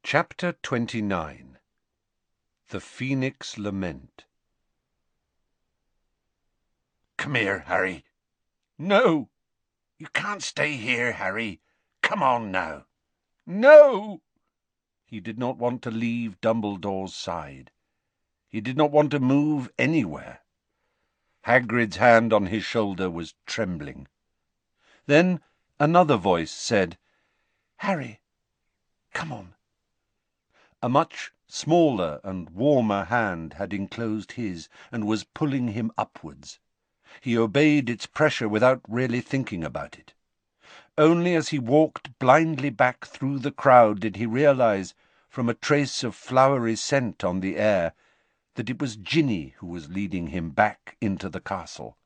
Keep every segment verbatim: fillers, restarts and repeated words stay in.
Chapter twenty-nine. The Phoenix Lament. Come here, Harry. No! You can't stay here, Harry. Come on now. No! He did not want to leave Dumbledore's side. He did not want to move anywhere. Hagrid's hand on his shoulder was trembling. Then another voice said, Harry, come on. A much smaller and warmer hand had enclosed his and was pulling him upwards. He obeyed its pressure without really thinking about it. Only as he walked blindly back through the crowd did he realize, from a trace of flowery scent on the air, that it was Ginny who was leading him back into the castle.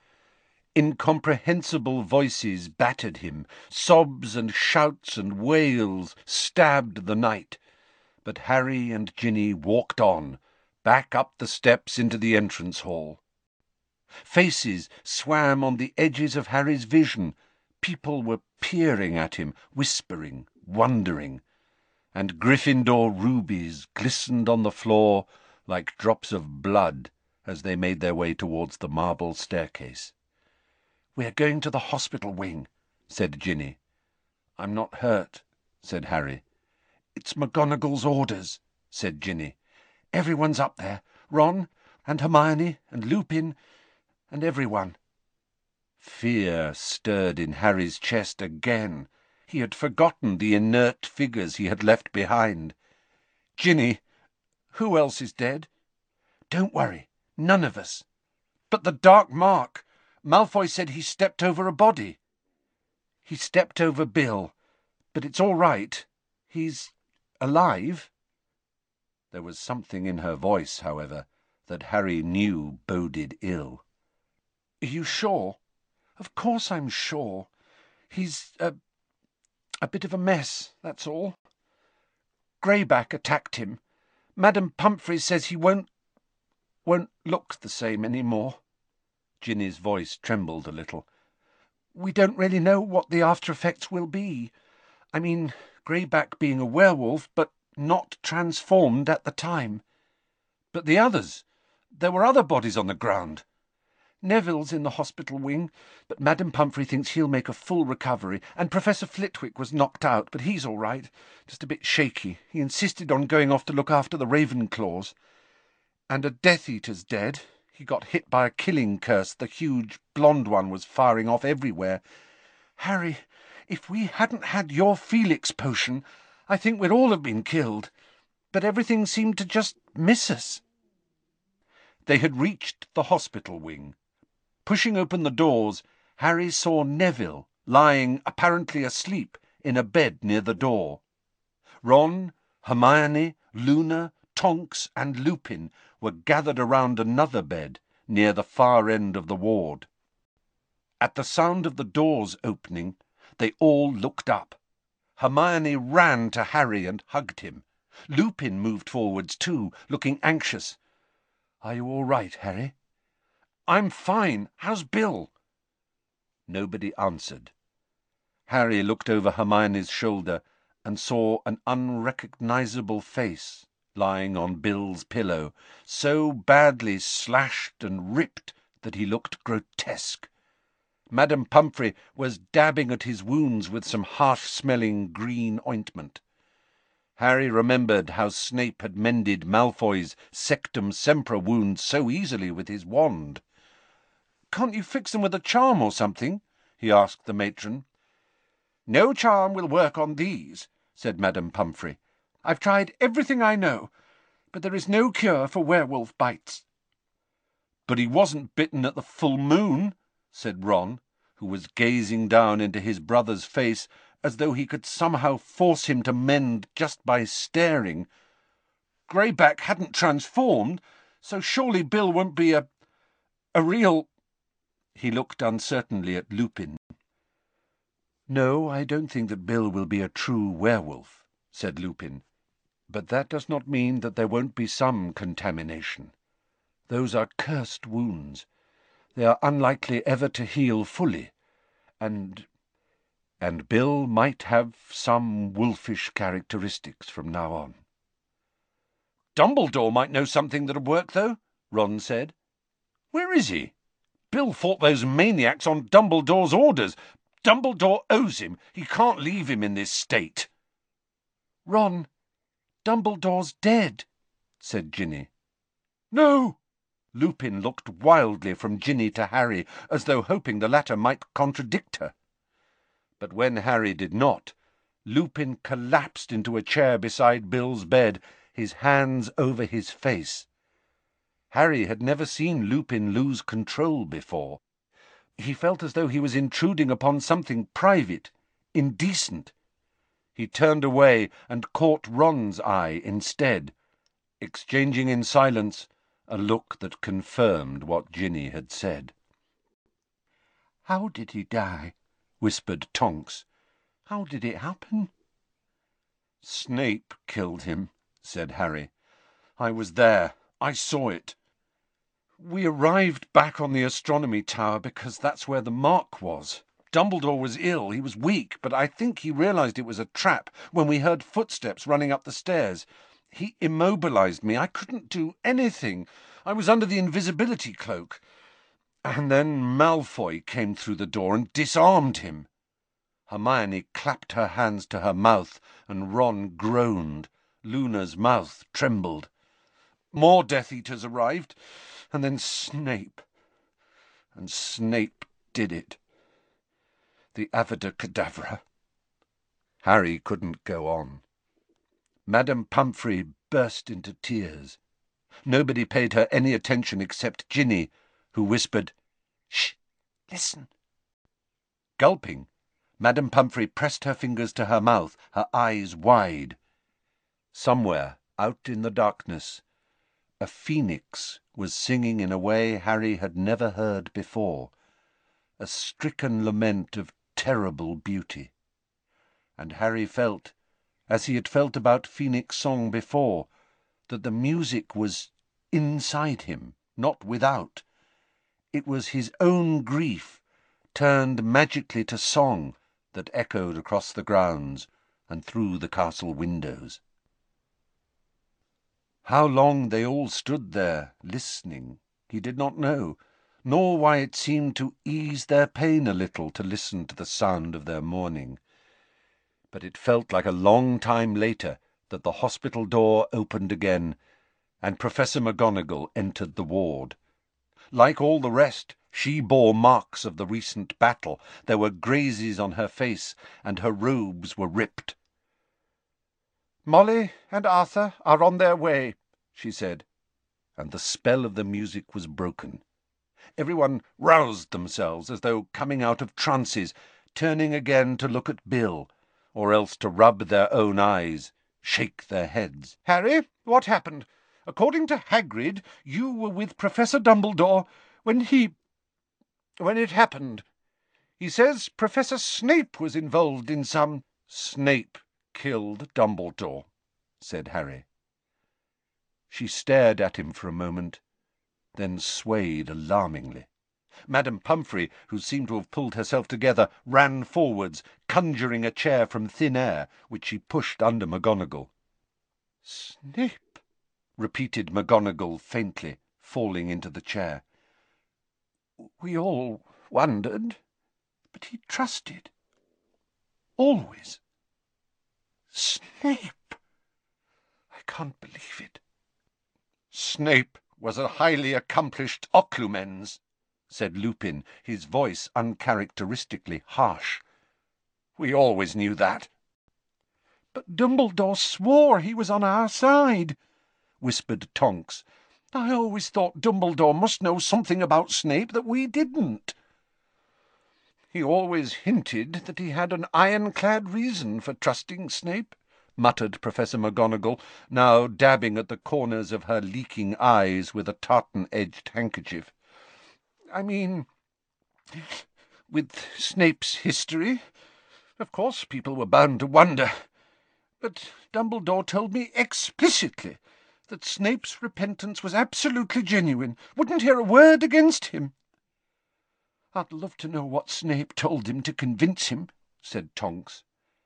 Incomprehensible voices battered him, sobs and shouts and wails stabbed the night, but Harry and Ginny walked on, back up the steps into the entrance hall. Faces swam on the edges of Harry's vision. People were peering at him, whispering, wondering, and Gryffindor rubies glistened on the floor like drops of blood as they made their way towards the marble staircase. "We're going to the hospital wing," said Ginny. "I'm not hurt," said Harry. "It's McGonagall's orders," said Ginny. "Everyone's up there, Ron and Hermione and Lupin and everyone." Fear stirred in Harry's chest again. He had forgotten the inert figures he had left behind. "Ginny, who else is dead?" "Don't worry, none of us." "But the dark mark! Malfoy said he stepped over a body." "He stepped over Bill, but it's all right. He's alive." There was something in her voice, however, that Harry knew boded ill. "Are you sure?" "Of course I'm sure. He's a... a bit of a mess, that's all. Greyback attacked him. Madame Pomfrey says he won't... won't look the same any more." Ginny's voice trembled a little. "We don't really know what the after-effects will be. I mean, Greyback being a werewolf, but not transformed at the time." "But the others? There were other bodies on the ground." "Neville's in the hospital wing, but Madame Pomfrey thinks he'll make a full recovery, and Professor Flitwick was knocked out, but he's all right, just a bit shaky. He insisted on going off to look after the Ravenclaws. And a Death Eater's dead. He got hit by a killing curse. The huge blonde one was firing off everywhere. Harry, if we hadn't had your Felix potion, I think we'd all have been killed. But everything seemed to just miss us." They had reached the hospital wing. Pushing open the doors, Harry saw Neville lying, apparently asleep, in a bed near the door. Ron, Hermione, Luna, Tonks, and Lupin were gathered around another bed near the far end of the ward. At the sound of the doors opening, they all looked up. Hermione ran to Harry and hugged him. Lupin moved forwards too, looking anxious. "Are you all right, Harry?" "I'm fine. How's Bill?" Nobody answered. Harry looked over Hermione's shoulder and saw an unrecognizable face lying on Bill's pillow, so badly slashed and ripped that he looked grotesque. Madame Pomfrey was dabbing at his wounds with some harsh-smelling green ointment. Harry remembered how Snape had mended Malfoy's Sectum Sempra wound so easily with his wand. "Can't you fix them with a charm or something?" he asked the matron. "No charm will work on these," said Madame Pomfrey. "I've tried everything I know, but there is no cure for werewolf bites." "But he wasn't bitten at the full moon," said Ron, who was gazing down into his brother's face as though he could somehow force him to mend just by staring. "Greyback hadn't transformed, so surely Bill won't be a... a real—" He looked uncertainly at Lupin. "No, I don't think that Bill will be a true werewolf," said Lupin. "But that does not mean that there won't be some contamination. Those are cursed wounds. They are unlikely ever to heal fully, and... and Bill might have some wolfish characteristics from now on. "Dumbledore might know something that'll work, though," Ron said. "Where is he? Bill fought those maniacs on Dumbledore's orders. Dumbledore owes him. He can't leave him in this state." "Ron, Dumbledore's dead," said Ginny. "No!" Lupin looked wildly from Ginny to Harry, as though hoping the latter might contradict her. But when Harry did not, Lupin collapsed into a chair beside Bill's bed, his hands over his face. Harry had never seen Lupin lose control before. He felt as though he was intruding upon something private, indecent. He turned away and caught Ron's eye instead, exchanging in silence a look that confirmed what Ginny had said. "How did he die?" whispered Tonks. "How did it happen?" "Snape killed him," said Harry. "I was there. I saw it. We arrived back on the astronomy tower because that's where the mark was. Dumbledore was ill, he was weak, but I think he realized it was a trap when we heard footsteps running up the stairs. He immobilized me. I couldn't do anything. I was under the invisibility cloak. And then Malfoy came through the door and disarmed him." Hermione clapped her hands to her mouth, and Ron groaned. Luna's mouth trembled. "More Death Eaters arrived, and then Snape. And Snape did it. The Avada Kedavra." Harry couldn't go on. Madame Pomfrey burst into tears. Nobody paid her any attention except Ginny, who whispered, "Shh! Listen!" Gulping, Madame Pomfrey pressed her fingers to her mouth, her eyes wide. Somewhere, out in the darkness, a phoenix was singing in a way Harry had never heard before, a stricken lament of terrible beauty. And Harry felt, as he had felt about Phoenix Song before, that the music was inside him, not without. It was his own grief, turned magically to song, that echoed across the grounds and through the castle windows. How long they all stood there, listening, he did not know, nor why it seemed to ease their pain a little to listen to the sound of their mourning. But it felt like a long time later that the hospital door opened again, and Professor McGonagall entered the ward. Like all the rest, she bore marks of the recent battle. There were grazes on her face, and her robes were ripped. "Molly and Arthur are on their way," she said, and the spell of the music was broken. Everyone roused themselves as though coming out of trances, turning again to look at Bill, or else to rub their own eyes, shake their heads. "Harry, what happened? According to Hagrid, you were with Professor Dumbledore when he... when it happened. He says Professor Snape was involved in some—" "Snape killed Dumbledore," said Harry. She stared at him for a moment, then swayed alarmingly. Madame Pomfrey, who seemed to have pulled herself together, ran forwards, conjuring a chair from thin air, which she pushed under McGonagall. "Snape," repeated McGonagall faintly, falling into the chair. "We all wondered, but he trusted. Always. Snape! I can't believe it." "Snape was a highly accomplished occlumens," said Lupin, his voice uncharacteristically harsh. "We always knew that." "But Dumbledore swore he was on our side," whispered Tonks. "I always thought Dumbledore must know something about Snape that we didn't." "He always hinted that he had an ironclad reason for trusting Snape," muttered Professor McGonagall, now dabbing at the corners of her leaking eyes with a tartan-edged handkerchief. "I mean, with Snape's history, of course people were bound to wonder. But Dumbledore told me explicitly that Snape's repentance was absolutely genuine, wouldn't hear a word against him. I'd love to know what Snape told him to convince him." said Tonks.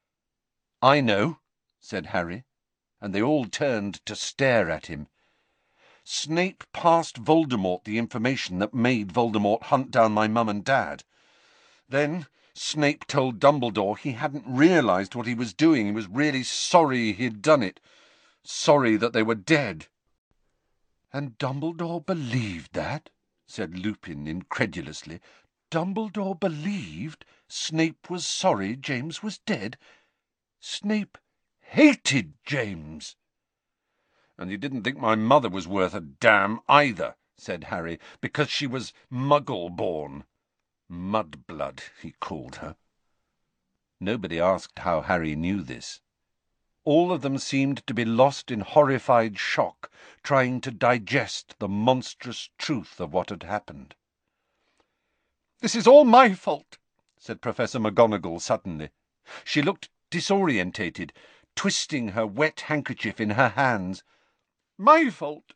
I know, said Harry, and they all turned to stare at him. Snape passed Voldemort the information that made Voldemort hunt down my mum and dad. Then Snape told Dumbledore he hadn't realised what he was doing. He was really sorry he'd done it. Sorry that they were dead. And Dumbledore believed that? Said Lupin incredulously. Dumbledore believed Snape was sorry James was dead? Snape hated James. And he didn't think my mother was worth a damn either, said Harry, because she was Muggle-born. Mudblood, he called her. Nobody asked how Harry knew this. All of them seemed to be lost in horrified shock, trying to digest the monstrous truth of what had happened. "This is all my fault," said Professor McGonagall suddenly. She looked disorientated, twisting her wet handkerchief in her hands. "My fault.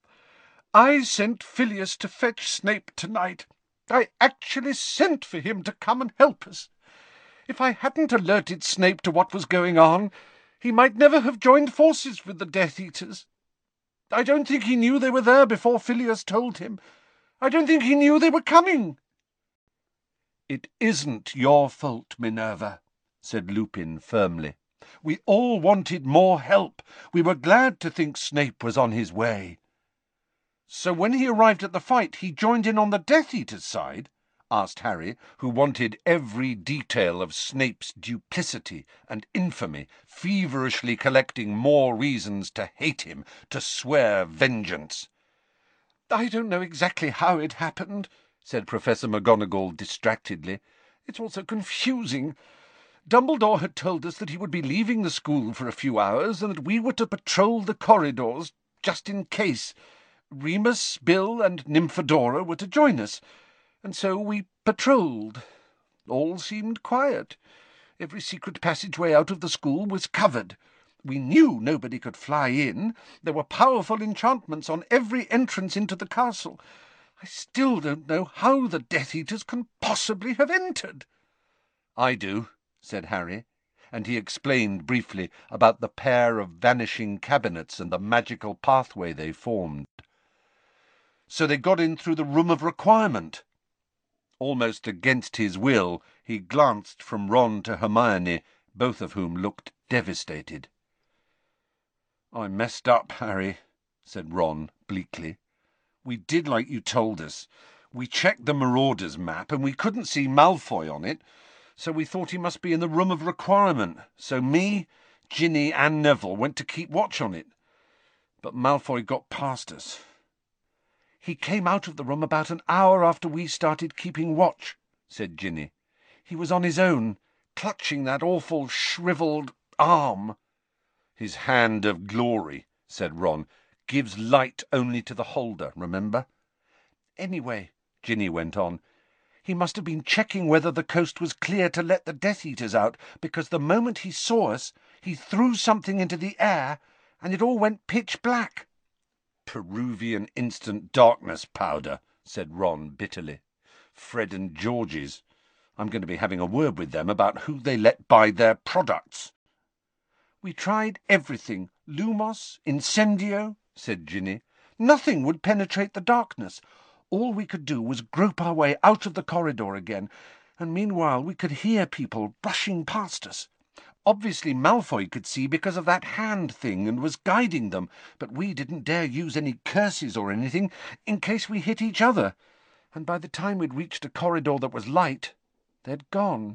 I sent Phileas to fetch Snape tonight. I actually sent for him to come and help us. If I hadn't alerted Snape to what was going on, he might never have joined forces with the Death Eaters. I don't think he knew they were there before Phileas told him. I don't think he knew they were coming." "It isn't your fault, Minerva," said Lupin firmly. "We all wanted more help. We were glad to think Snape was on his way." "So when he arrived at the fight, he joined in on the Death Eaters' side?" asked Harry, who wanted every detail of Snape's duplicity and infamy, feverishly collecting more reasons to hate him, to swear vengeance. "I don't know exactly how it happened," said Professor McGonagall distractedly. "It's all so confusing. Dumbledore had told us that he would be leaving the school for a few hours, and that we were to patrol the corridors just in case. Remus, Bill, and Nymphadora were to join us, and so we patrolled. All seemed quiet. Every secret passageway out of the school was covered. We knew nobody could fly in. There were powerful enchantments on every entrance into the castle. I still don't know how the Death Eaters can possibly have entered." "I do," said Harry, and he explained briefly about the pair of vanishing cabinets and the magical pathway they formed. "So they got in through the Room of Requirement." Almost against his will, he glanced from Ron to Hermione, both of whom looked devastated. "I messed up, Harry," said Ron bleakly. "We did like you told us. We checked the Marauders map, and we couldn't see Malfoy on it, so we thought he must be in the Room of Requirement. So me, Ginny, and Neville went to keep watch on it. But Malfoy got past us." "He came out of the room about an hour after we started keeping watch," said Ginny. "He was on his own, clutching that awful shrivelled arm." "His hand of glory," said Ron, "gives light only to the holder, remember?" "Anyway," Ginny went on, "he must have been checking whether the coast was clear to let the Death Eaters out, because the moment he saw us, he threw something into the air, and it all went pitch black." "Peruvian instant darkness powder," said Ron bitterly. "Fred and George's. I'm going to be having a word with them about who they let buy their products." "We tried everything. Lumos, Incendio," said Ginny. "Nothing would penetrate the darkness. All we could do was grope our way out of the corridor again, and meanwhile we could hear people brushing past us. Obviously Malfoy could see because of that hand thing and was guiding them, but we didn't dare use any curses or anything in case we hit each other, and by the time we'd reached a corridor that was light, they'd gone."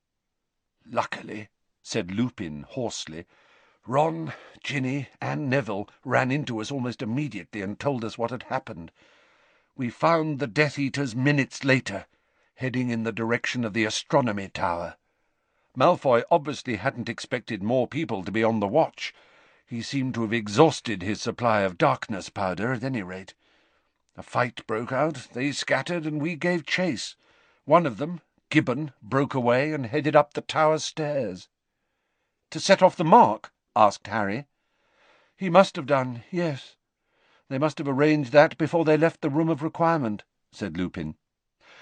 "Luckily," said Lupin hoarsely, "Ron, Ginny, and Neville ran into us almost immediately and told us what had happened. We found the Death Eaters minutes later, heading in the direction of the astronomy tower. Malfoy obviously hadn't expected more people to be on the watch. He seemed to have exhausted his supply of darkness powder, at any rate. A fight broke out, they scattered, and we gave chase. One of them, Gibbon, broke away and headed up the tower stairs." "To set off the mark?" asked Harry. "He must have done, yes. They must have arranged that before they left the Room of Requirement," said Lupin.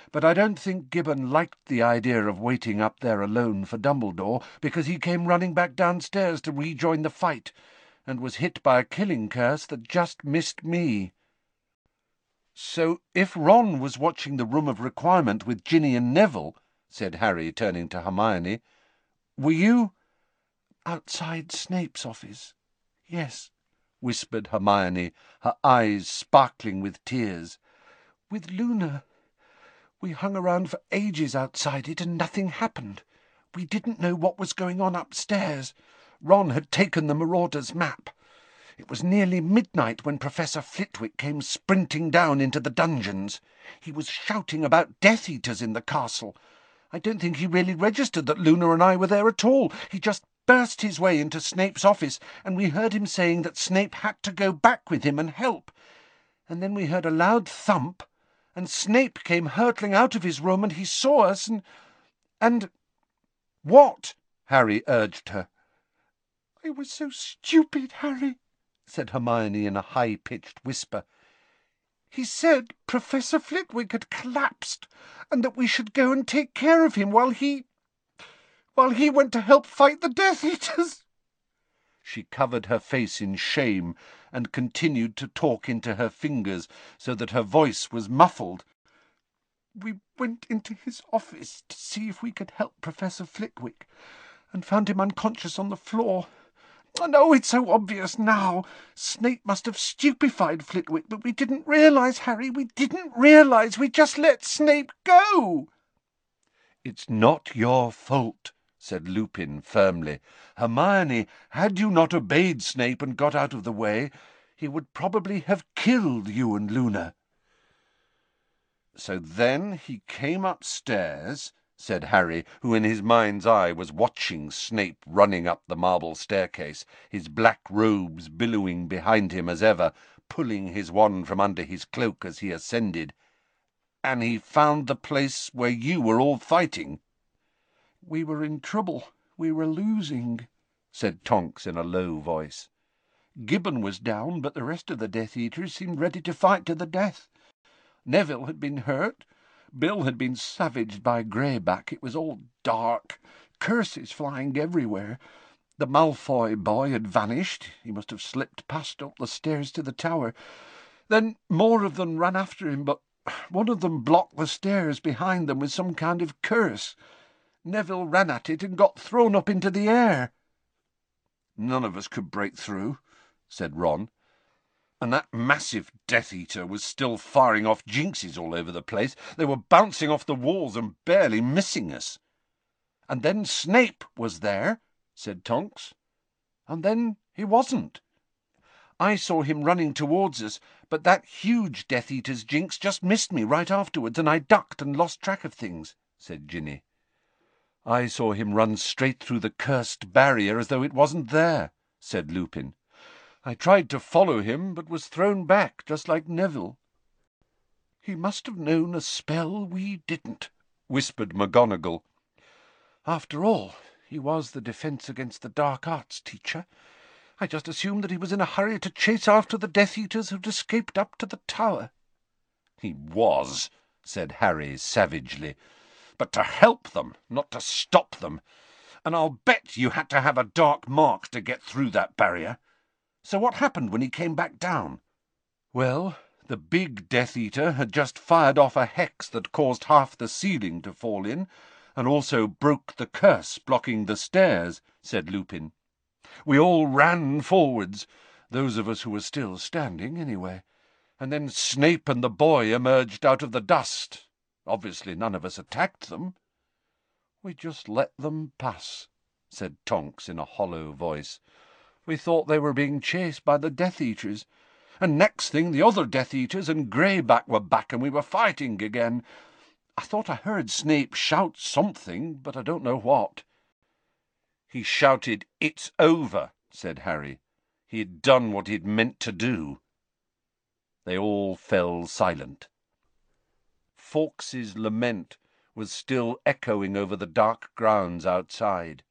but I don't think Gibbon liked the idea of waiting up there alone for Dumbledore, because he came running back downstairs to rejoin the fight, and was hit by a killing curse that just missed me. So if Ron was watching the Room of Requirement with Ginny and Neville, said Harry, turning to Hermione, were you outside Snape's office? Yes, whispered Hermione, her eyes sparkling with tears. With Luna. We hung around for ages outside it and nothing happened. We didn't know what was going on upstairs. Ron had taken the Marauder's map. It was nearly midnight when Professor Flitwick came sprinting down into the dungeons. He was shouting about Death Eaters in the castle. I don't think he really registered that Luna and I were there at all. He just burst his way into Snape's office, and we heard him saying that Snape had to go back with him and help. And then we heard a loud thump, and Snape came hurtling out of his room, and he saw us, and... and... What? Harry urged her. I was so stupid, Harry, said Hermione in a high-pitched whisper. He said Professor Flitwick had collapsed, and that we should go and take care of him while he... while he went to help fight the Death Eaters. She covered her face in shame and continued to talk into her fingers so that her voice was muffled. We went into his office to see if we could help Professor Flitwick, and found him unconscious on the floor. And oh, it's so obvious now. Snape must have stupefied Flitwick, but we didn't realise, Harry, we didn't realise. We just let Snape go. It's not your fault, said Lupin firmly. Hermione, had you not obeyed Snape and got out of the way, he would probably have killed you and Luna. So then he came upstairs, said Harry, who in his mind's eye was watching Snape running up the marble staircase, his black robes billowing behind him as ever, pulling his wand from under his cloak as he ascended. And he found the place where you were all fighting. We were in trouble. We were losing, said Tonks in a low voice. Gibbon was down, but the rest of the Death Eaters seemed ready to fight to the death. Neville had been hurt. Bill had been savaged by Greyback. It was all dark, curses flying everywhere. The Malfoy boy had vanished. He must have slipped past up the stairs to the tower. Then more of them ran after him, but one of them blocked the stairs behind them with some kind of curse. Neville ran at it and got thrown up into the air. None of us could break through, said Ron. And that massive Death Eater was still firing off jinxes all over the place. They were bouncing off the walls and barely missing us. And then Snape was there, said Tonks. And then he wasn't. I saw him running towards us, but that huge Death Eater's jinx just missed me right afterwards, and I ducked and lost track of things, said Ginny. I saw him run straight through the cursed barrier as though it wasn't there, said Lupin. I tried to follow him, but was thrown back, just like Neville. He must have known a spell we didn't, whispered McGonagall. After all, he was the Defence Against the Dark Arts teacher. I just assumed that he was in a hurry to chase after the Death Eaters who'd escaped up to the tower. He was, said Harry savagely, but to help them, not to stop them. And I'll bet you had to have a dark mark to get through that barrier. So what happened when he came back down? Well, the big Death Eater had just fired off a hex that caused half the ceiling to fall in, and also broke the curse blocking the stairs, said Lupin. We all ran forwards, those of us who were still standing, anyway, and then Snape and the boy emerged out of the dust. Obviously none of us attacked them. We just let them pass, said Tonks in a hollow voice. We thought they were being chased by the Death Eaters, and next thing the other Death Eaters and Greyback were back and we were fighting again. I thought I heard Snape shout something, but I don't know what. He shouted, "It's over," said Harry. He had done what he'd meant to do. They all fell silent. Fawkes's lament was still echoing over the dark grounds outside.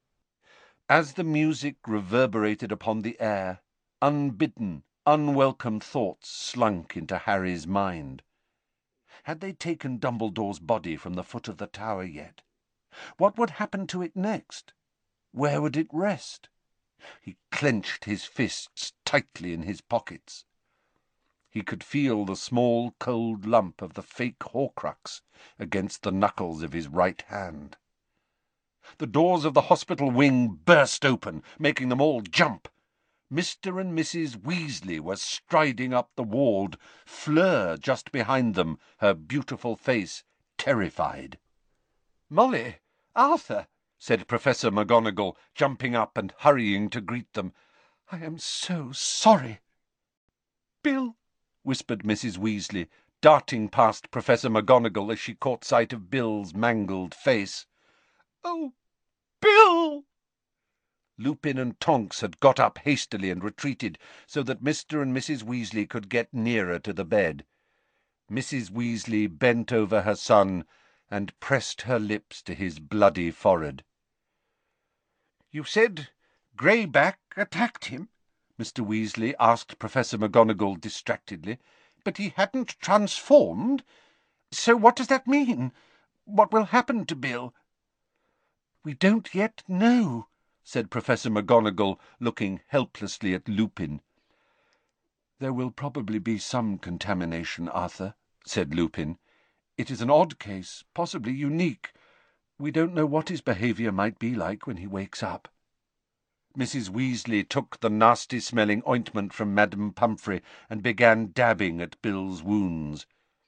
As the music reverberated upon the air, unbidden, unwelcome thoughts slunk into Harry's mind. Had they taken Dumbledore's body from the foot of the tower yet? What would happen to it next? Where would it rest? He clenched his fists tightly in his pockets. He could feel the small cold lump of the fake Horcrux against the knuckles of his right hand. The doors of the hospital wing burst open, making them all jump. Mister and Missus Weasley were striding up the ward, Fleur just behind them, her beautiful face terrified. "Molly! Arthur!" said Professor McGonagall, jumping up and hurrying to greet them. "I am so sorry." "Bill!" whispered Missus Weasley, darting past Professor McGonagall as she caught sight of Bill's mangled face. "Oh, Bill!" Lupin and Tonks had got up hastily and retreated so that Mister and Missus Weasley could get nearer to the bed. Missus Weasley bent over her son and pressed her lips to his bloody forehead. "You said Greyback attacked him?" Mister Weasley asked Professor McGonagall distractedly. "But he hadn't transformed. So what does that mean? What will happen to Bill?" "We don't yet know," said Professor McGonagall, looking helplessly at Lupin. "There will probably be some contamination, Arthur," said Lupin. "It is an odd case, possibly unique. We don't know what his behaviour might be like when he wakes up." Missus Weasley took the nasty-smelling ointment from Madame Pomfrey and began dabbing at Bill's wounds.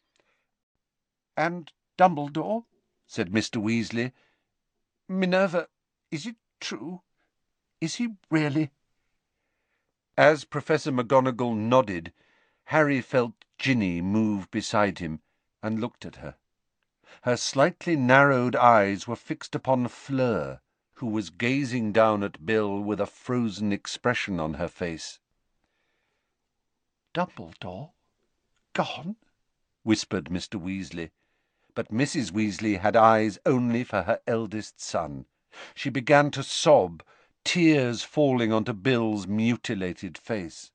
"And Dumbledore?" said Mister Weasley. "Minerva, is it true? Is he really?" As Professor McGonagall nodded, Harry felt Ginny move beside him and looked at her. Her slightly narrowed eyes were fixed upon Fleur, who was gazing down at Bill with a frozen expression on her face. "Dumbledore gone?" whispered Mister Weasley. But Missus Weasley had eyes only for her eldest son. She began to sob, tears falling onto Bill's mutilated face.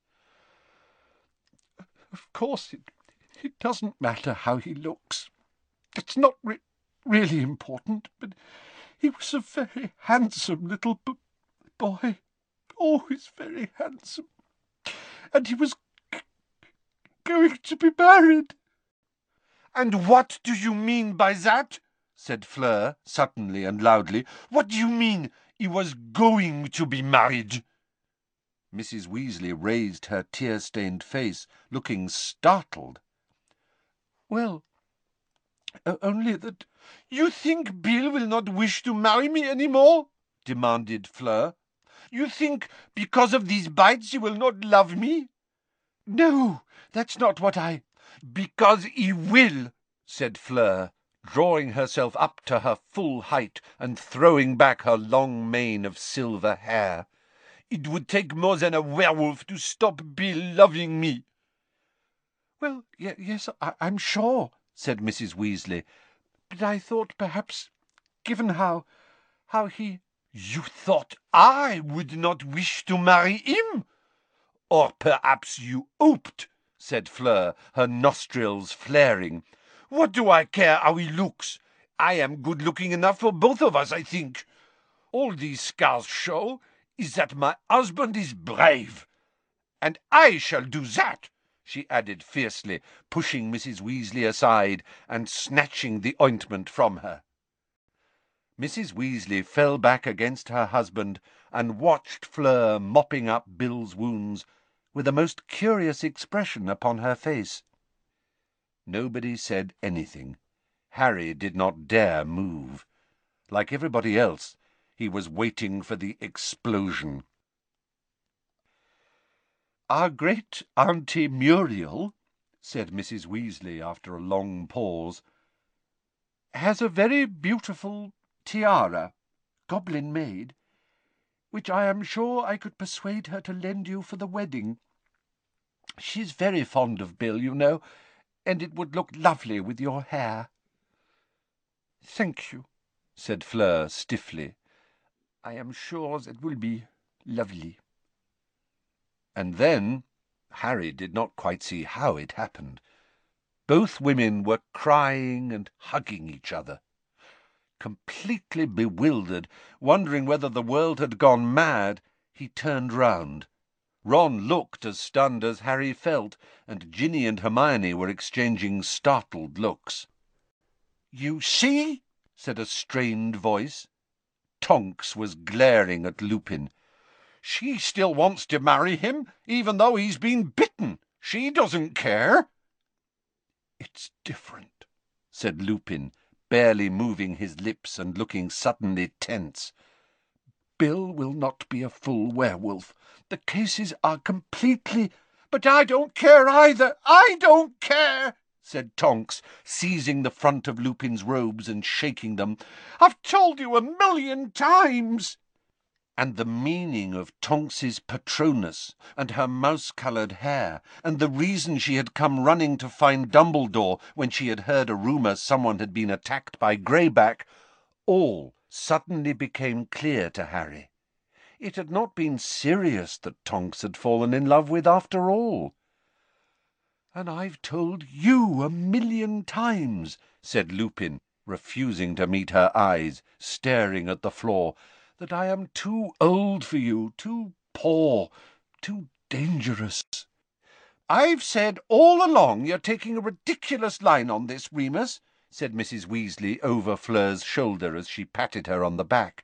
"Of course it, it doesn't matter how he looks. It's not re really important, but he was a very handsome little b boy, always very handsome, and he was g going to be married." "And what do you mean by that?" said Fleur, suddenly and loudly. "What do you mean he was going to be married?" Missus Weasley raised her tear-stained face, looking startled. "Well, only that—" "You think Bill will not wish to marry me any more?" demanded Fleur. "You think because of these bites he will not love me?" "No, that's not what I—" "Because he will," said Fleur, drawing herself up to her full height and throwing back her long mane of silver hair. "It would take more than a werewolf to stop Bill loving me." "Well, y yes, I I'm sure," said Missus Weasley. "But I thought perhaps, given how... how he—" "You thought I would not wish to marry him? Or perhaps you hoped," said Fleur, her nostrils flaring. "What do I care how he looks? I am good-looking enough for both of us, I think. All these scars show is that my husband is brave. And I shall do that," she added fiercely, pushing Missus Weasley aside and snatching the ointment from her. Missus Weasley fell back against her husband and watched Fleur mopping up Bill's wounds with a most curious expression upon her face. Nobody said anything. Harry did not dare move. Like everybody else, he was waiting for the explosion. "Our great Auntie Muriel," said Missus Weasley after a long pause, "has a very beautiful tiara, goblin-made, which I am sure I could persuade her to lend you for the wedding. She's very fond of Bill, you know, and it would look lovely with your hair." "Thank you," said Fleur stiffly. "I am sure that will be lovely." And then Harry did not quite see how it happened, Both women were crying and hugging each other. Completely bewildered, wondering whether the world had gone mad, he turned round. Ron looked as stunned as Harry felt, and Ginny and Hermione were exchanging startled looks. "You see?" said a strained voice. Tonks was glaring at Lupin. "She still wants to marry him, even though he's been bitten. She doesn't care." "It's different," said Lupin, barely moving his lips and looking suddenly tense. "Bill will not be a full werewolf. The cases are completely—" "But I don't care either. I don't care," said Tonks, seizing the front of Lupin's robes and shaking them. "I've told you a million times." And the meaning of Tonks's Patronus, and her mouse-coloured hair, and the reason she had come running to find Dumbledore when she had heard a rumour someone had been attacked by Greyback, all suddenly became clear to Harry. It had not been Sirius that Tonks had fallen in love with after all. "And I've told you a million times," said Lupin, refusing to meet her eyes, staring at the floor, "that I am too old for you, too poor, too dangerous." "I've said all along you're taking a ridiculous line on this, Remus," said Missus Weasley over Fleur's shoulder as she patted her on the back.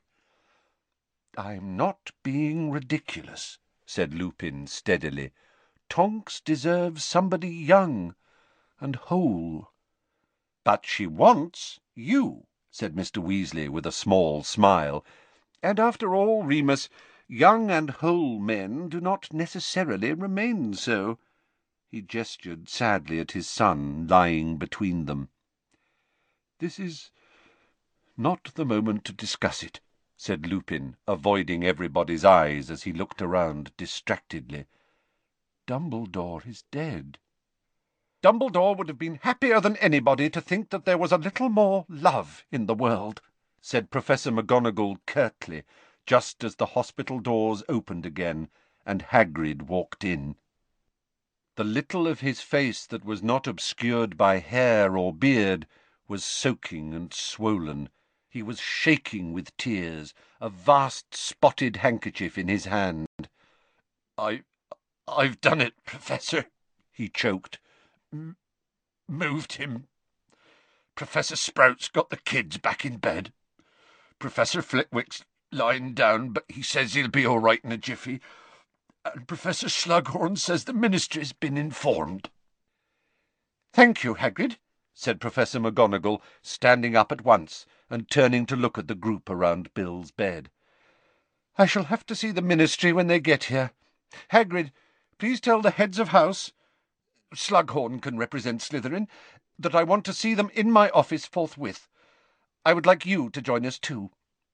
"I'm not being ridiculous," said Lupin steadily. "Tonks deserves somebody young and whole." "But she wants you," said Mister Weasley with a small smile. "And after all, Remus, young and whole men do not necessarily remain so." He gestured sadly at his son lying between them. "This is not the moment to discuss it," said Lupin, avoiding everybody's eyes as he looked around distractedly. "Dumbledore is dead." "Dumbledore would have been happier than anybody to think that there was a little more love in the world," said Professor McGonagall curtly, just as the hospital doors opened again and Hagrid walked in. The little of his face that was not obscured by hair or beard was soaking and swollen. He was shaking with tears, a vast spotted handkerchief in his hand. I, I've done it, Professor," he choked. M- moved him. Professor Sprout's got the kids back in bed. Professor Flitwick's lying down, but he says he'll be all right in a jiffy. And Professor Slughorn says the Ministry's been informed." "Thank you, Hagrid," said Professor McGonagall, standing up at once and turning to look at the group around Bill's bed. "I shall have to see the Ministry when they get here. Hagrid, please tell the heads of house— Slughorn can represent Slytherin— that I want to see them in my office forthwith. I would like you to join us too."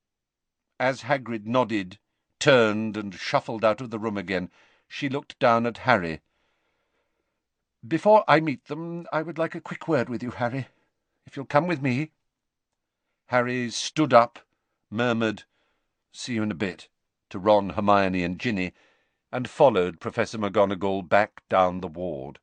As Hagrid nodded, turned, and shuffled out of the room again, she looked down at Harry. "Before I meet them, I would like a quick word with you, Harry, if you'll come with me." Harry stood up, murmured, "See you in a bit," to Ron, Hermione, and Ginny, and followed Professor McGonagall back down the ward.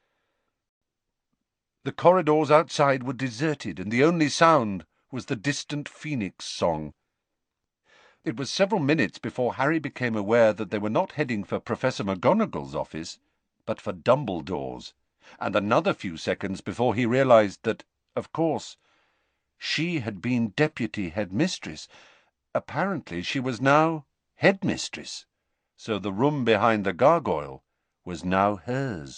The corridors outside were deserted, and the only sound was the distant phoenix song. It was several minutes before Harry became aware that they were not heading for Professor McGonagall's office, but for Dumbledore's, and another few seconds before he realized that, of course, she had been deputy headmistress. Apparently she was now headmistress, so the room behind the gargoyle was now hers.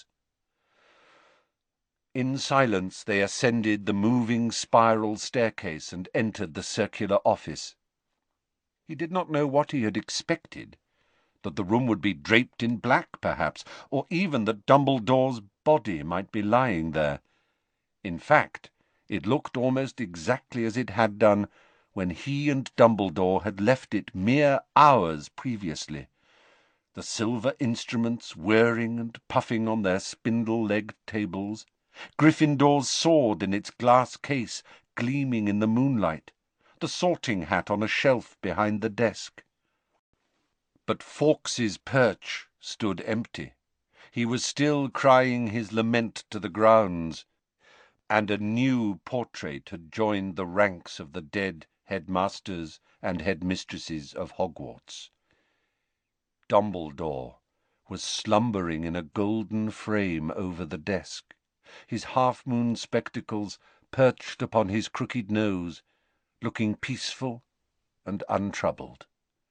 In silence they ascended the moving spiral staircase and entered the circular office. He did not know what he had expected, that the room would be draped in black, perhaps, or even that Dumbledore's body might be lying there. In fact, it looked almost exactly as it had done when he and Dumbledore had left it mere hours previously, the silver instruments whirring and puffing on their spindle-legged tables, Gryffindor's sword in its glass case gleaming in the moonlight, the sorting hat on a shelf behind the desk. But Fawkes's perch stood empty. He was still crying his lament to the grounds. and a new portrait had joined the ranks of the dead headmasters and headmistresses of Hogwarts. Dumbledore was slumbering in a golden frame over the desk, his half-moon spectacles perched upon his crooked nose, looking peaceful and untroubled.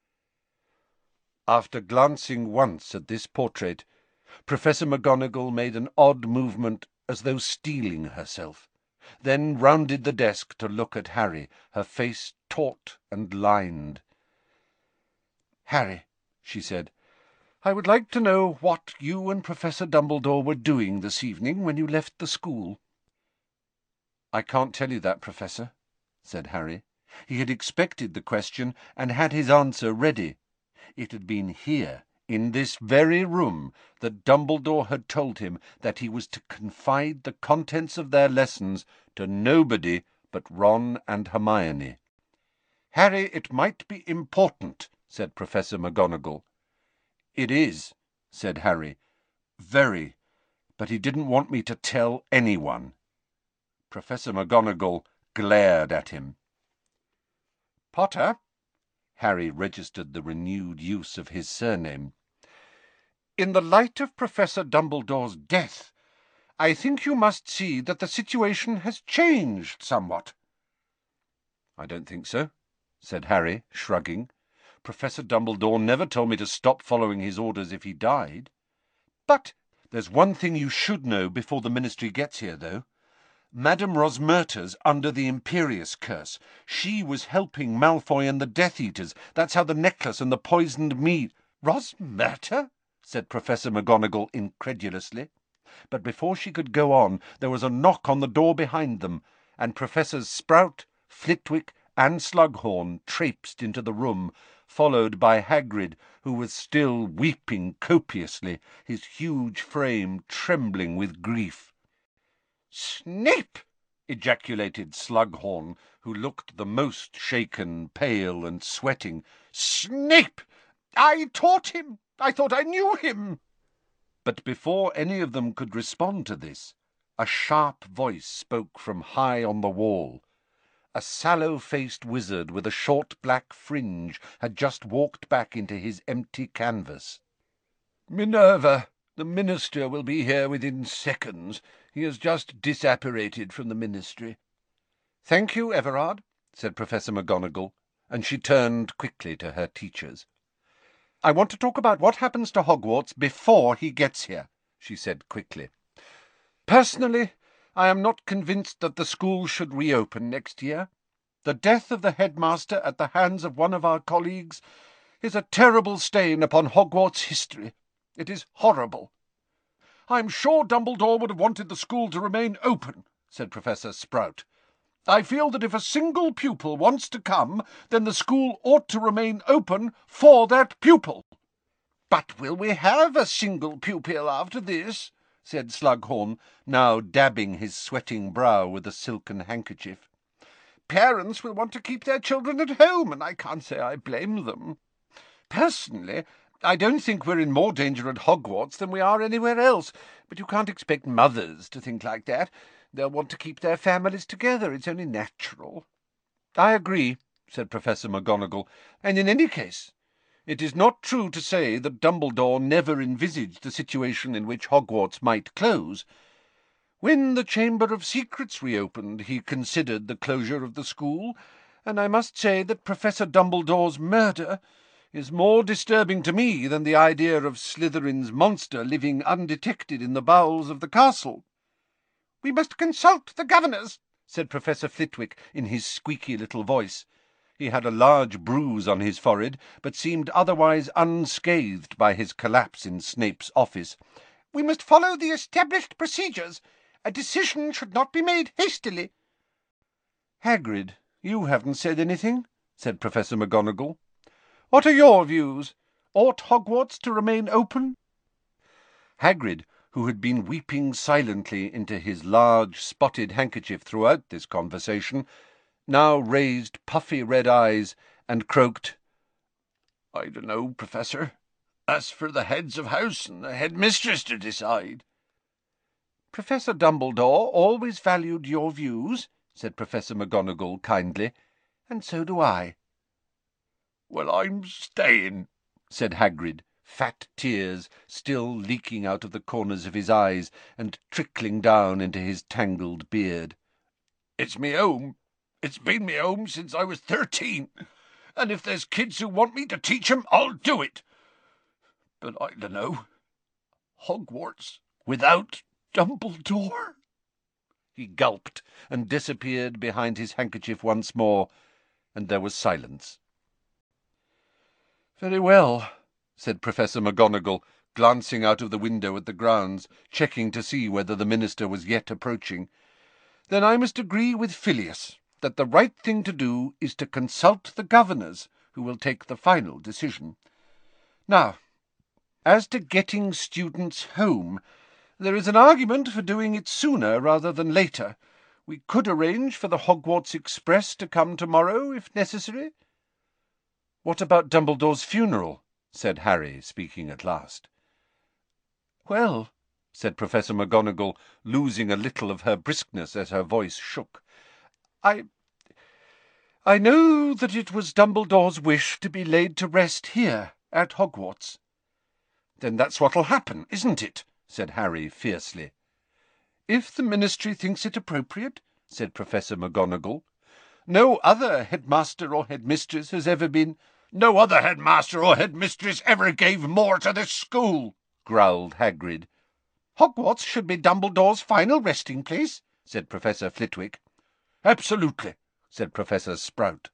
After glancing once at this portrait, Professor McGonagall made an odd movement as though steeling herself, then rounded the desk to look at Harry, her face taut and lined. "Harry," she said, "I would like to know what you and Professor Dumbledore were doing this evening when you left the school." "I can't tell you that, Professor," said Harry. He had expected the question and had his answer ready. It had been here, in this very room, that Dumbledore had told him that he was to confide the contents of their lessons to nobody but Ron and Hermione. "Harry, it might be important," said Professor McGonagall. "It is," said Harry. "Very. But he didn't want me to tell anyone." Professor McGonagall glared at him. "Potter," Harry registered the renewed use of his surname, "in the light of Professor Dumbledore's death, I think you must see that the situation has changed somewhat." "I don't think so," said Harry, shrugging. "Professor Dumbledore never told me to stop following his orders if he died." "But there's one thing you should know before the Ministry gets here, though. Madame Rosmerta's under the Imperius curse. She was helping Malfoy and the Death Eaters. That's how the necklace and the poisoned mead—" "Rosmerta?" said Professor McGonagall incredulously. But before she could go on, there was a knock on the door behind them, and Professors Sprout, Flitwick, and Slughorn traipsed into the room, followed by Hagrid, who was still weeping copiously, his huge frame trembling with grief. "Snape!" ejaculated Slughorn, who looked the most shaken, pale, and sweating. "Snape! I taught him! I thought I knew him!" But before any of them could respond to this, a sharp voice spoke from high on the wall. A sallow-faced wizard with a short black fringe had just walked back into his empty canvas. "Minerva, the minister will be here within seconds. He has just disapparated from the ministry." "Thank you, Everard," said Professor McGonagall, and she turned quickly to her teachers. "I want to talk about what happens to Hogwarts before he gets here," she said quickly. "Personally, I am not convinced that the school should reopen next year. The death of the headmaster at the hands of one of our colleagues is a terrible stain upon Hogwarts history. It is horrible." "I'm sure Dumbledore would have wanted the school to remain open," said Professor Sprout. "I feel that if a single pupil wants to come, then the school ought to remain open for that pupil." "But will we have a single pupil after this?" said Slughorn, now dabbing his sweating brow with a silken handkerchief. "Parents will want to keep their children at home, and I can't say I blame them. Personally, I don't think we're in more danger at Hogwarts than we are anywhere else, but you can't expect mothers to think like that. They'll want to keep their families together. It's only natural." "I agree," said Professor McGonagall, "and in any case, it is not true to say that Dumbledore never envisaged a situation in which Hogwarts might close. When the Chamber of Secrets reopened, he considered the closure of the school, and I must say that Professor Dumbledore's murder is more disturbing to me than the idea of Slytherin's monster living undetected in the bowels of the castle." "We must consult the governors," said Professor Flitwick in his squeaky little voice. He had a large bruise on his forehead, but seemed otherwise unscathed by his collapse in Snape's office. "We must follow the established procedures. A decision should not be made hastily." "Hagrid, you haven't said anything," said Professor McGonagall. "What are your views? Ought Hogwarts to remain open?" Hagrid, who had been weeping silently into his large spotted handkerchief throughout this conversation, now raised puffy red eyes and croaked, "I don't know, Professor. That's for the heads of house and the headmistress to decide." "Professor Dumbledore always valued your views," said Professor McGonagall kindly, "and so do I." "Well, I'm staying," said Hagrid, fat tears still leaking out of the corners of his eyes and trickling down into his tangled beard. "It's me home. It's been me home since I was thirteen, and if there's kids who want me to teach 'em, I'll do it. But I dunno. Hogwarts without Dumbledore." He gulped and disappeared behind his handkerchief once more, and there was silence. "Very well," said Professor McGonagall, glancing out of the window at the grounds, checking to see whether the minister was yet approaching. "Then I must agree with Phileas that the right thing to do is to consult the governors, who will take the final decision. Now, as to getting students home, there is an argument for doing it sooner rather than later. We could arrange for the Hogwarts Express to come tomorrow, if necessary." "What about Dumbledore's funeral?" said Harry, speaking at last. "Well," said Professor McGonagall, losing a little of her briskness as her voice shook, I... I know that it was Dumbledore's wish to be laid to rest here, at Hogwarts." "Then that's what'll happen, isn't it?" said Harry fiercely. "If the Ministry thinks it appropriate," said Professor McGonagall. "No other headmaster or headmistress has ever been—" "No other headmaster or headmistress ever gave more to this school," growled Hagrid. "Hogwarts should be Dumbledore's final resting place," said Professor Flitwick. "Absolutely," said Professor Sprout.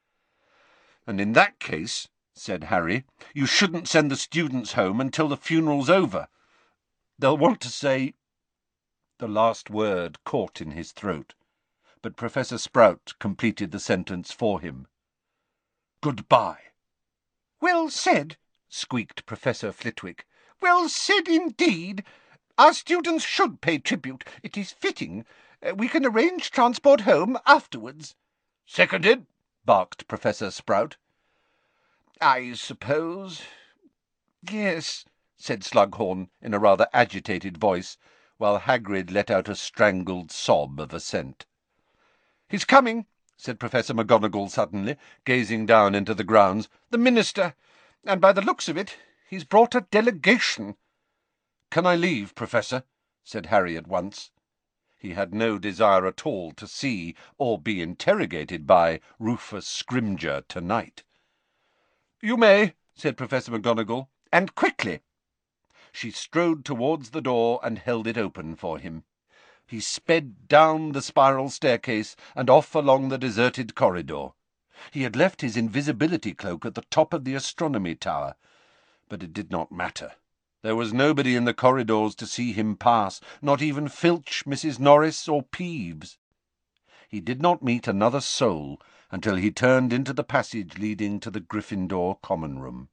"And in that case," said Harry, "you shouldn't send the students home until the funeral's over. They'll want to say—" The last word caught in his throat, but Professor Sprout completed the sentence for him. "Goodbye." "Well said," squeaked Professor Flitwick. "Well said indeed. Our students should pay tribute. It is fitting. We can arrange transport home afterwards." "Seconded," barked Professor Sprout. "I suppose... yes," said Slughorn in a rather agitated voice, while Hagrid let out a strangled sob of assent. "He's coming," said Professor McGonagall suddenly, gazing down into the grounds. "The minister. And by the looks of it, he's brought a delegation." "Can I leave, Professor?" said Harry at once. He had no desire at all to see or be interrogated by Rufus Scrimgeour tonight. "You may," said Professor McGonagall, "and quickly." She strode towards the door and held it open for him. He sped down the spiral staircase and off along the deserted corridor. He had left his invisibility cloak at the top of the astronomy tower, but it did not matter. There was nobody in the corridors to see him pass, not even Filch, Missus Norris, or Peeves. He did not meet another soul until he turned into the passage leading to the Gryffindor common room.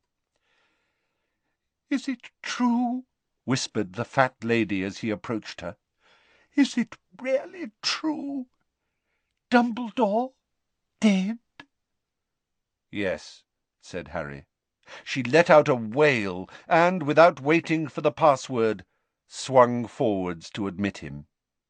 "Is it true?" whispered the fat lady as he approached her. "Is it really true? Dumbledore dead?" "Yes," said Harry. She let out a wail and, without waiting for the password, swung forwards to admit him.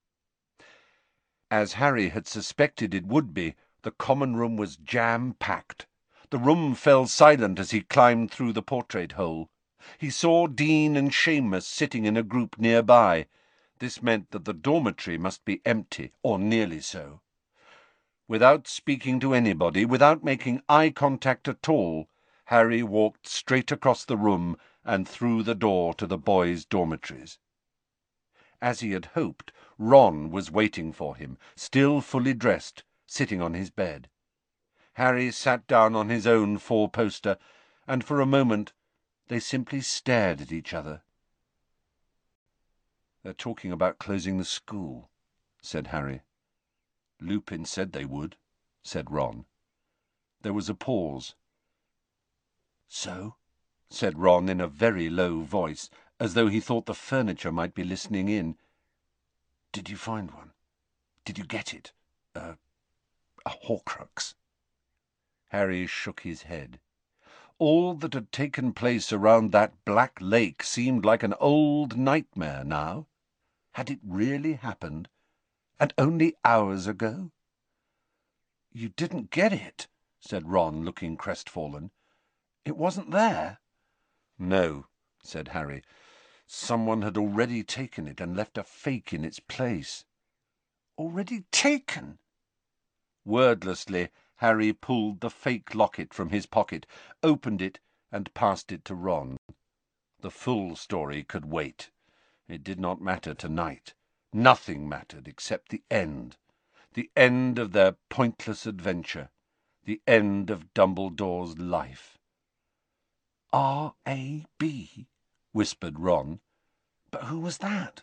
As Harry had suspected it would be, the common room was jam-packed. The room fell silent as he climbed through the portrait hole. He saw Dean and Seamus sitting in a group nearby. This meant that the dormitory must be empty, or nearly so. Without speaking to anybody, without making eye contact at all, Harry walked straight across the room and through the door to the boys' dormitories. As he had hoped, Ron was waiting for him, still fully dressed, sitting on his bed. Harry sat down on his own four-poster, and for a moment they simply stared at each other. "They're talking about closing the school," said Harry. "Lupin said they would," said Ron. There was a pause. "So?" said Ron in a very low voice, as though he thought the furniture might be listening in. "Did you find one? Did you get it? A... a Horcrux?" Harry shook his head. All that had taken place around that black lake seemed like an old nightmare now. Had it really happened? And only hours ago? "You didn't get it?" said Ron, looking crestfallen. "It wasn't there?" "No," said Harry. "Someone had already taken it and left a fake in its place." "Already taken?" Wordlessly, Harry pulled the fake locket from his pocket, opened it, and passed it to Ron. The full story could wait. It did not matter tonight. Nothing mattered except the end. The end of their pointless adventure. The end of Dumbledore's life. "R A B," whispered Ron. "But who was that?"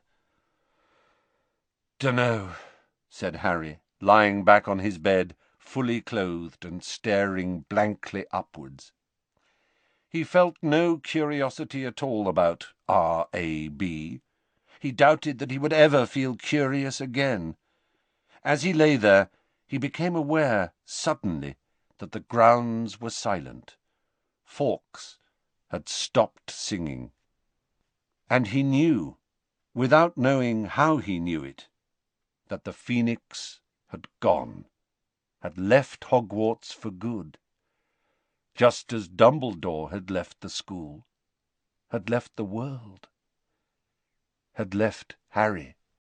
"Dunno," said Harry, lying back on his bed, fully clothed and staring blankly upwards. He felt no curiosity at all about R A B. He doubted that he would ever feel curious again. As he lay there, he became aware, suddenly, that the grounds were silent. Fawkes had stopped singing. And he knew, without knowing how he knew it, that the Phoenix had gone, had left Hogwarts for good, just as Dumbledore had left the school, had left the world, had left Harry.